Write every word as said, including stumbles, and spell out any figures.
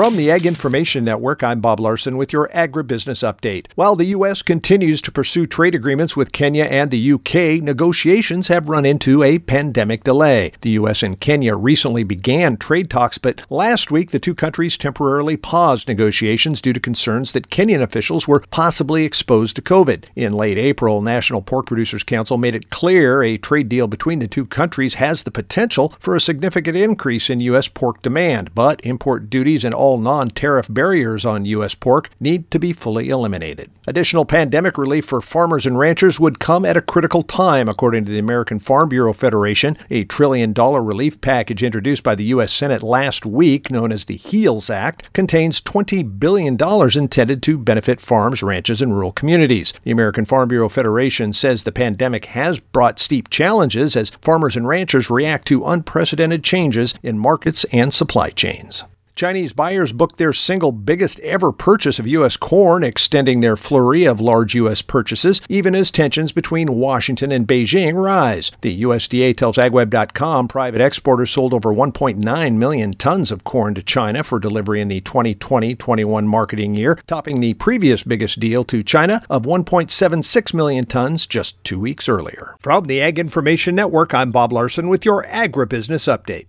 From the Ag Information Network, I'm Bob Larson with your agribusiness update. While the U S continues to pursue trade agreements with Kenya and the U K, negotiations have run into a pandemic delay. The U S and Kenya recently began trade talks, but last week the two countries temporarily paused negotiations due to concerns that Kenyan officials were possibly exposed to COVID. In late April, National Pork Producers Council made it clear a trade deal between the two countries has the potential for a significant increase in U S pork demand, but import duties and all non-tariff barriers on U S pork need to be fully eliminated. Additional pandemic relief for farmers and ranchers would come at a critical time, according to the American Farm Bureau Federation. A trillion dollar relief package introduced by the U S Senate last week, known as the HEALS Act, contains twenty billion dollars intended to benefit farms, ranches, and rural communities. The American Farm Bureau Federation says the pandemic has brought steep challenges as farmers and ranchers react to unprecedented changes in markets and supply chains. Chinese buyers booked their single biggest ever purchase of U S corn, extending their flurry of large U S purchases, even as tensions between Washington and Beijing rise. The U S D A tells ag web dot com private exporters sold over one point nine million tons of corn to China for delivery in the twenty twenty twenty-one marketing year, topping the previous biggest deal to China of one point seven six million tons just two weeks earlier. From the Ag Information Network, I'm Bob Larson with your agribusiness update.